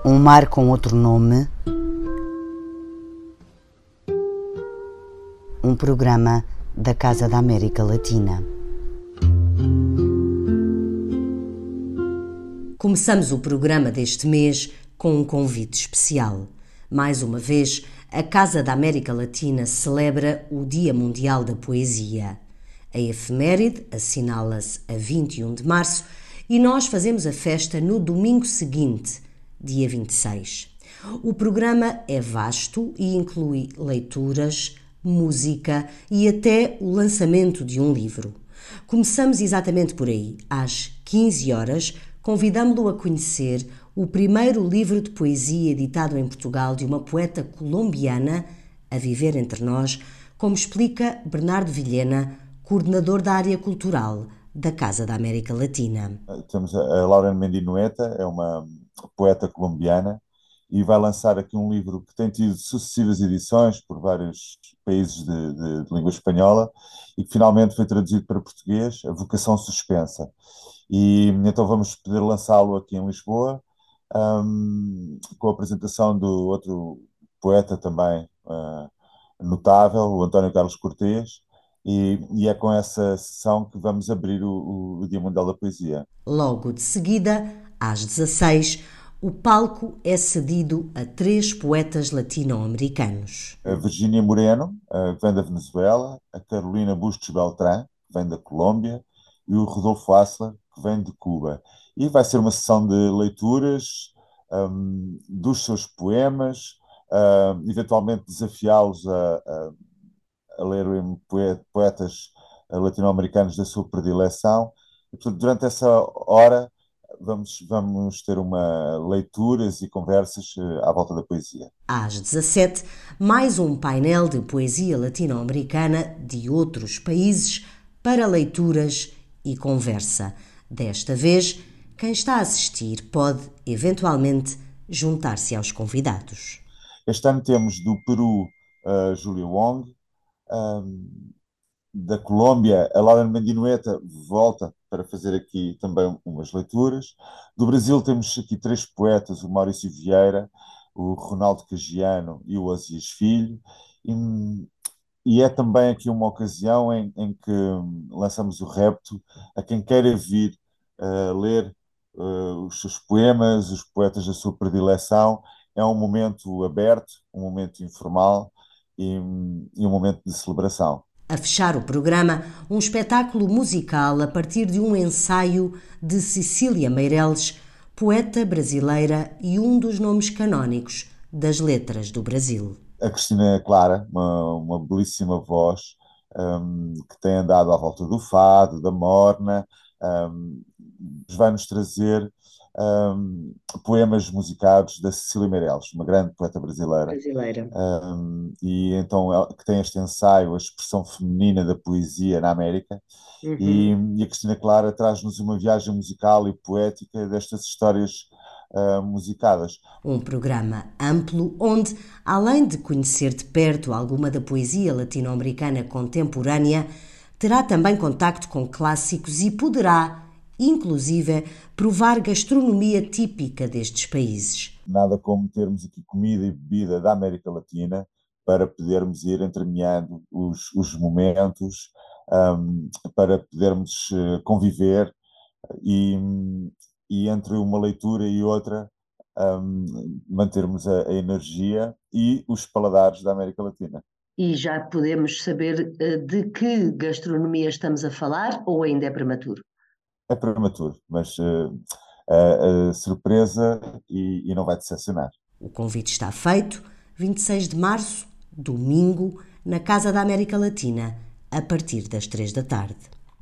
Um mar com outro nome. Um programa da Casa da América Latina. Começamos o programa deste mês com um convite especial. Mais uma vez, a Casa da América Latina celebra o Dia Mundial da Poesia. A efeméride assinala-se a 21 de março e nós fazemos a festa no domingo seguinte, dia 26. O programa é vasto e inclui leituras, música e até o lançamento de um livro. Começamos exatamente por aí. Às 15 horas, convidamo-lo a conhecer o primeiro livro de poesia editado em Portugal de uma poeta colombiana a viver entre nós, como explica Bernardo Vilhena, coordenador da área cultural da Casa da América Latina. Temos a Laura Mendinoeta, é uma poeta colombiana, e vai lançar aqui um livro que tem tido sucessivas edições por vários países de língua espanhola e que finalmente foi traduzido para português, A Vocação Suspensa. E então vamos poder lançá-lo aqui em Lisboa, com a apresentação do outro poeta também notável, o António Carlos Cortês, e é com essa sessão que vamos abrir o Dia Mundial da Poesia. Logo de seguida, às 16, o palco é cedido a 3 poetas latino-americanos. A Virgínia Moreno, que vem da Venezuela, a Carolina Bustos Beltrán, que vem da Colômbia, e o Rodolfo Asler, que vem de Cuba. E vai ser uma sessão de leituras dos seus poemas, eventualmente desafiá-los a lerem poetas latino-americanos da sua predileção. E, portanto, durante essa hora vamos ter leituras e conversas à volta da poesia. Às 17, mais um painel de poesia latino-americana de outros países para leituras e conversa. Desta vez, quem está a assistir pode, eventualmente, juntar-se aos convidados. Este ano temos do Peru a Júlia Wong, da Colômbia a Laura Mendinoeta volta para fazer aqui também umas leituras. Do Brasil temos aqui 3 poetas, o Maurício Vieira, o Ronaldo Cagiano e o Osias Filho. E é também aqui uma ocasião em que lançamos o repto a quem queira vir ler os seus poemas, os poetas da sua predileção. É um momento aberto, um momento informal e um momento de celebração. A fechar o programa, um espetáculo musical a partir de um ensaio de Cecília Meireles, poeta brasileira e um dos nomes canónicos das letras do Brasil. A Cristina Clara, uma belíssima voz, que tem andado à volta do fado, da morna, vai-nos trazer poemas musicados da Cecília Meireles, uma grande poeta brasileira. E então que tem este ensaio, a expressão feminina da poesia na América. E a Cristina Clara traz-nos uma viagem musical e poética destas histórias musicadas. Um programa amplo onde, além de conhecer de perto alguma da poesia latino-americana contemporânea, terá também contacto com clássicos e poderá, inclusive, provar gastronomia típica destes países. Nada como termos aqui comida e bebida da América Latina para podermos ir entremeando os momentos, para podermos conviver e entre uma leitura e outra mantermos a energia e os paladares da América Latina. E já podemos saber de que gastronomia estamos a falar ou ainda é prematuro? É prematuro, mas a surpresa e não vai decepcionar. O convite está feito, 26 de março, domingo, na Casa da América Latina, a partir das 3 da tarde.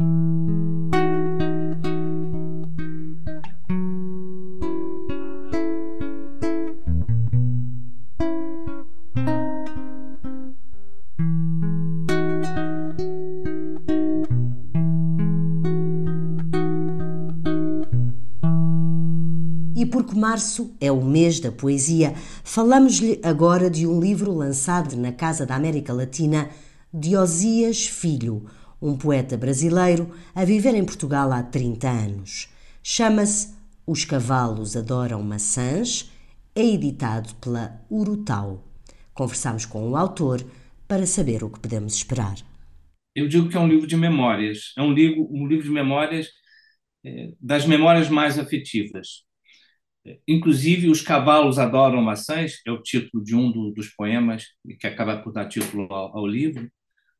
E porque março é o mês da poesia, falamos-lhe agora de um livro lançado na Casa da América Latina de Osias Filho, um poeta brasileiro a viver em Portugal há 30 anos. Chama-se Os Cavalos Adoram Maçãs, é editado pela Urutau. Conversamos com o autor para saber o que podemos esperar. Eu digo que é um livro de memórias. É um livro de memórias, das memórias mais afetivas. Inclusive, Os Cavalos Adoram Maçãs, é o título de dos poemas, que acaba por dar título ao livro.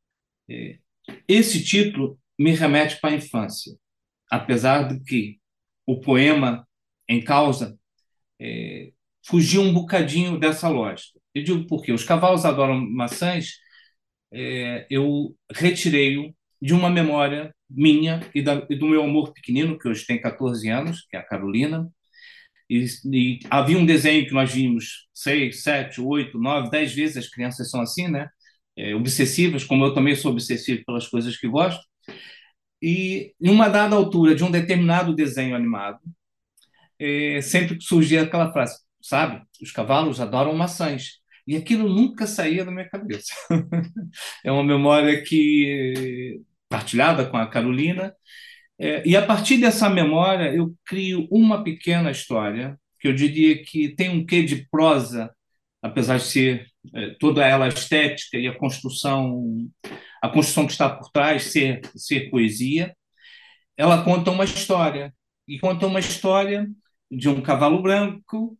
Esse título me remete para a infância, apesar de que o poema em causa fugiu um bocadinho dessa lógica. Eu digo por quê? Os Cavalos Adoram Maçãs, eu retirei-o de uma memória minha e do meu amor pequenino, que hoje tem 14 anos, que é a Carolina. E havia um desenho que nós vimos 6, 7, 8, 9, 10 vezes. As crianças são assim, né? Obsessivas, como eu também sou obsessivo pelas coisas que gosto. E em uma dada altura de um determinado desenho animado, sempre surgia aquela frase, sabe? Os cavalos adoram maçãs. E aquilo nunca saía da minha cabeça. É uma memória que partilhada com a Carolina. E a partir dessa memória eu crio uma pequena história que eu diria que tem um quê de prosa, apesar de ser toda ela estética e a construção que está por trás ser poesia. Ela conta uma história, e conta uma história de um cavalo branco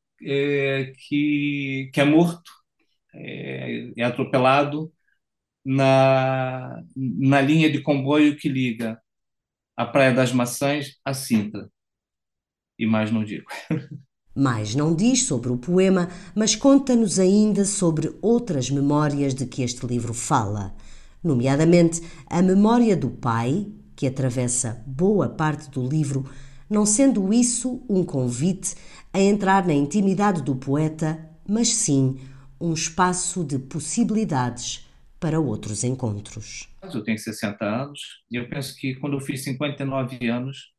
que é morto, é atropelado na linha de comboio que liga a Praia das Maçãs a Sintra. E mais não digo. Mais não diz sobre o poema, mas conta-nos ainda sobre outras memórias de que este livro fala, nomeadamente a memória do pai, que atravessa boa parte do livro, não sendo isso um convite a entrar na intimidade do poeta, mas sim um espaço de possibilidades para outros encontros. Eu tenho 60 anos e eu penso que quando eu fiz 59 anos,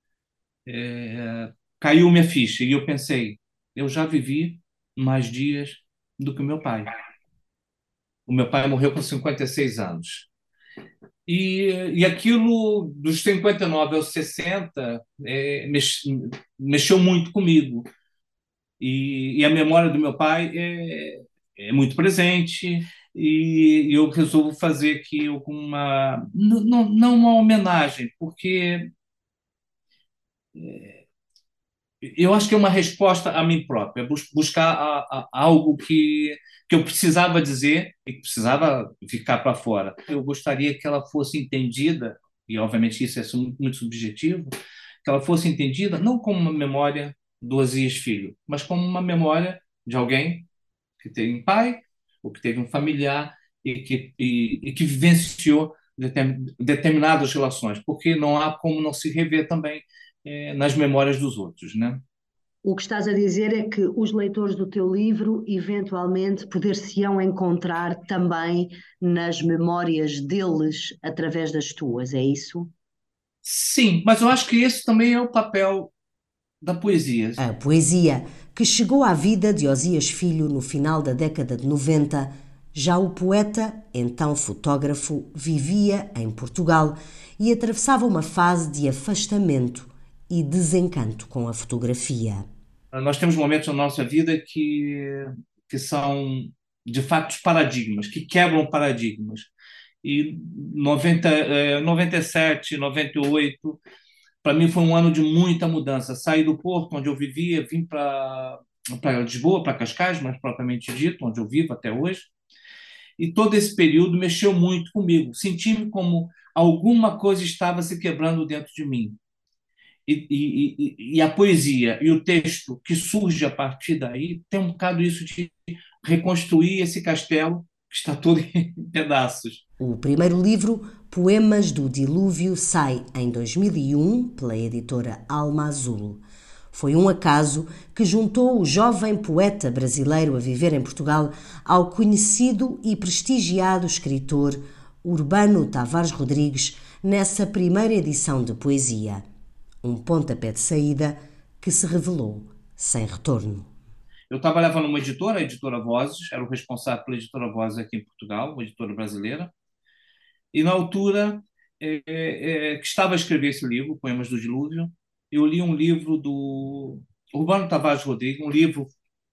caiu minha ficha e eu pensei, eu já vivi mais dias do que o meu pai. O meu pai morreu com 56 anos. E aquilo, dos 59 aos 60, mexeu muito comigo. E a memória do meu pai é muito presente, e eu resolvo fazer aqui alguma... Não uma homenagem, porque eu acho que é uma resposta a mim própria, buscar algo que eu precisava dizer e que precisava ficar para fora. Eu gostaria que ela fosse entendida, e obviamente isso é muito subjetivo, que ela fosse entendida não como uma memória do Osias Filho, mas como uma memória de alguém que teve um pai ou que teve um familiar e que vivenciou determinadas relações, porque não há como não se rever também nas memórias dos outros, né? O que estás a dizer é que os leitores do teu livro eventualmente poder-se-ão encontrar também nas memórias deles através das tuas, é isso? Sim, mas eu acho que esse também é o papel da poesia. A poesia que chegou à vida de Osias Filho no final da década de 90, já o poeta, então fotógrafo, vivia em Portugal e atravessava uma fase de afastamento e desencanto com a fotografia. Nós temos momentos na nossa vida que são, de fato, paradigmas, que quebram paradigmas. E 97, 98, para mim foi um ano de muita mudança. Saí do Porto, onde eu vivia, vim para Lisboa, para Cascais, mais propriamente dito, onde eu vivo até hoje. E todo esse período mexeu muito comigo. Senti-me como alguma coisa estava se quebrando dentro de mim. E a poesia e o texto que surge a partir daí tem um bocado isso de reconstruir esse castelo que está todo em pedaços. O primeiro livro, Poemas do Dilúvio, sai em 2001 pela editora Alma Azul. Foi um acaso que juntou o jovem poeta brasileiro a viver em Portugal ao conhecido e prestigiado escritor Urbano Tavares Rodrigues nessa primeira edição de poesia. Um pontapé de saída que se revelou sem retorno. Eu trabalhava numa editora, a Editora Vozes, era o responsável pela Editora Vozes aqui em Portugal, uma editora brasileira, e na altura que estava a escrever esse livro, Poemas do Dilúvio, eu li um livro do Urbano Tavares Rodrigues, um livro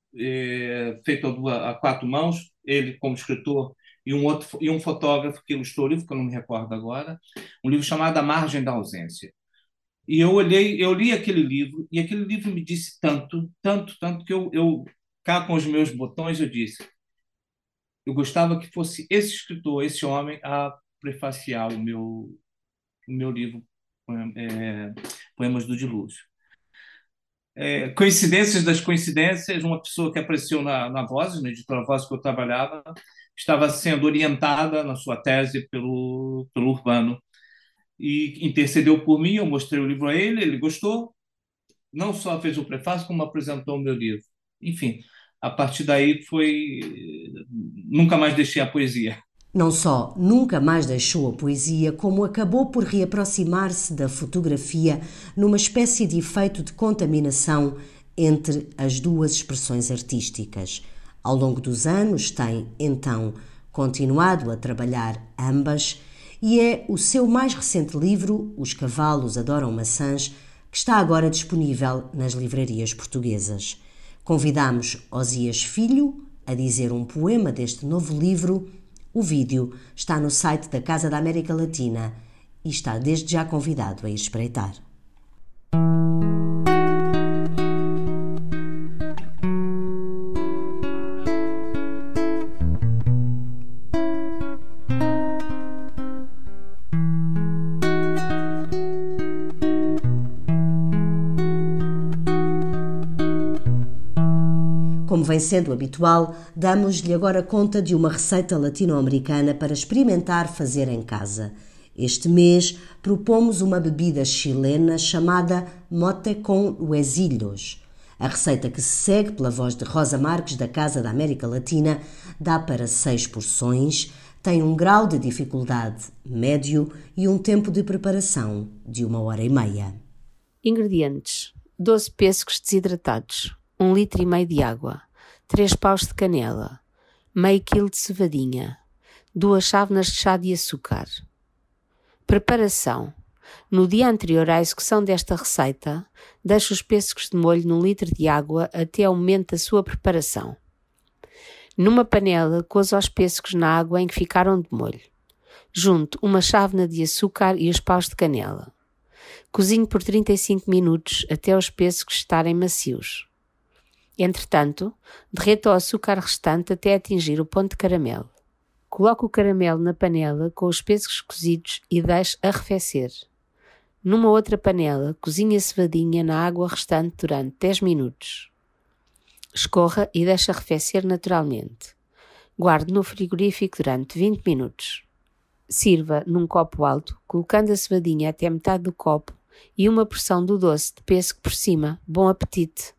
feito a 4 mãos, ele como escritor e um fotógrafo que ilustrou o livro, que eu não me recordo agora, um livro chamado A Margem da Ausência. E eu li aquele livro, e aquele livro me disse tanto, tanto, tanto, que eu cá com os meus botões, eu disse, eu gostava que fosse esse escritor, esse homem, a prefaciar o meu livro, Poemas do Dilúvio. Coincidências das coincidências, uma pessoa que apareceu na Voz, na editora Voz que eu trabalhava, estava sendo orientada na sua tese pelo Urbano, e intercedeu por mim, eu mostrei o livro a ele, ele gostou, não só fez o prefácio, como apresentou o meu livro. Enfim, a partir daí nunca mais deixei a poesia. Não só nunca mais deixou a poesia, como acabou por reaproximar-se da fotografia numa espécie de efeito de contaminação entre as duas expressões artísticas. Ao longo dos anos tem, então, continuado a trabalhar ambas, e é o seu mais recente livro, Os Cavalos Adoram Maçãs, que está agora disponível nas livrarias portuguesas. Convidamos Osias Filho a dizer um poema deste novo livro. O vídeo está no site da Casa da América Latina e está desde já convidado a ir espreitar. Como vem sendo habitual, damos-lhe agora conta de uma receita latino-americana para experimentar fazer em casa. Este mês propomos uma bebida chilena chamada mote com huesillos. A receita, que se segue pela voz de Rosa Marques, da Casa da América Latina, dá para 6 porções, tem um grau de dificuldade médio e um tempo de preparação de 1h30. Ingredientes: 12 pêssegos desidratados, 1,5 litro de água, 3 paus de canela, meio quilo de cevadinha, 2 chávenas de chá de açúcar. Preparação: no dia anterior à execução desta receita, deixe os pêssegos de molho num litro de água até ao momento da sua preparação. Numa panela, coza os pêssegos na água em que ficaram de molho. Junte uma chávena de açúcar e os paus de canela. Cozinhe por 35 minutos até os pêssegos estarem macios. Entretanto, derreta o açúcar restante até atingir o ponto de caramelo. Coloque o caramelo na panela com os pêssegos cozidos e deixe arrefecer. Numa outra panela, cozinhe a cevadinha na água restante durante 10 minutos. Escorra e deixe arrefecer naturalmente. Guarde no frigorífico durante 20 minutos. Sirva num copo alto, colocando a cevadinha até metade do copo e uma porção do doce de pêssego por cima. Bom apetite!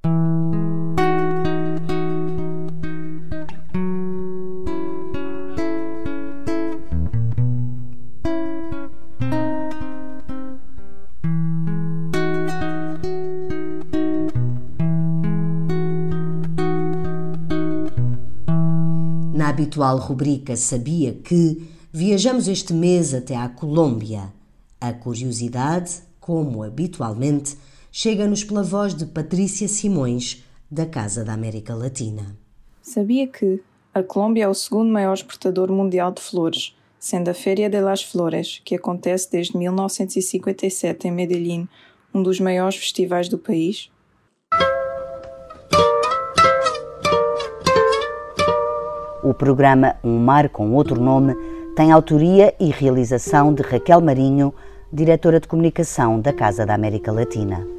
Na habitual rubrica Sabia Que, viajamos este mês até à Colômbia. A curiosidade, como habitualmente, chega-nos pela voz de Patrícia Simões, da Casa da América Latina. Sabia que a Colômbia é o segundo maior exportador mundial de flores, sendo a Feria de las Flores, que acontece desde 1957 em Medellín, um dos maiores festivais do país? O programa Um Mar com Outro Nome tem autoria e realização de Raquel Marinho, diretora de comunicação da Casa da América Latina.